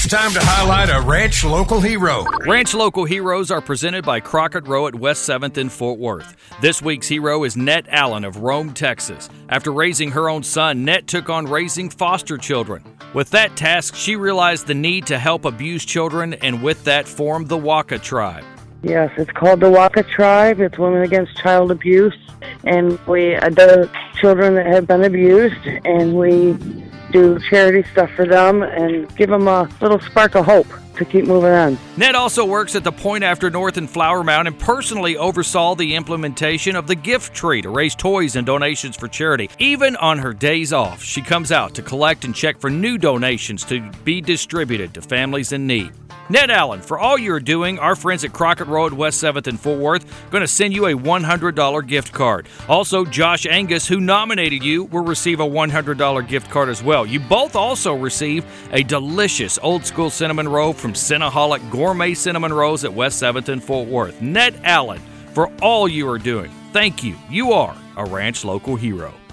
It's time to highlight a Ranch Local Hero. Ranch Local Heroes are presented by Crockett Row at West 7th in Fort Worth. This week's hero is Nett Allen of Rome, Texas. After raising her own son, Nett took on raising foster children. With that task, she realized the need to help abused children, and with that formed the Waka Tribe. Yes, it's called the Waka Tribe. It's Women Against Child Abuse, and we adopt children that have been abused, and we do charity stuff for them and give them a little spark of hope to keep moving on. Nett also works at the Point After North in Flower Mound and personally oversaw the implementation of the gift tree to raise toys and donations for charity. Even on her days off, she comes out to collect and check for new donations to be distributed to families in need. Nett Allen, for all you're doing, our friends at Crockett Row at West 7th in Fort Worth are going to send you a $100 gift card. Also, Josh Angus, who nominated you, will receive a $100 gift card as well. You both also receive a delicious old-school cinnamon roll from Cinnaholic Gourmet Cinnamon Rolls at West 7th in Fort Worth. Nett Allen, for all you are doing, thank you. You are a Ranch Local Hero.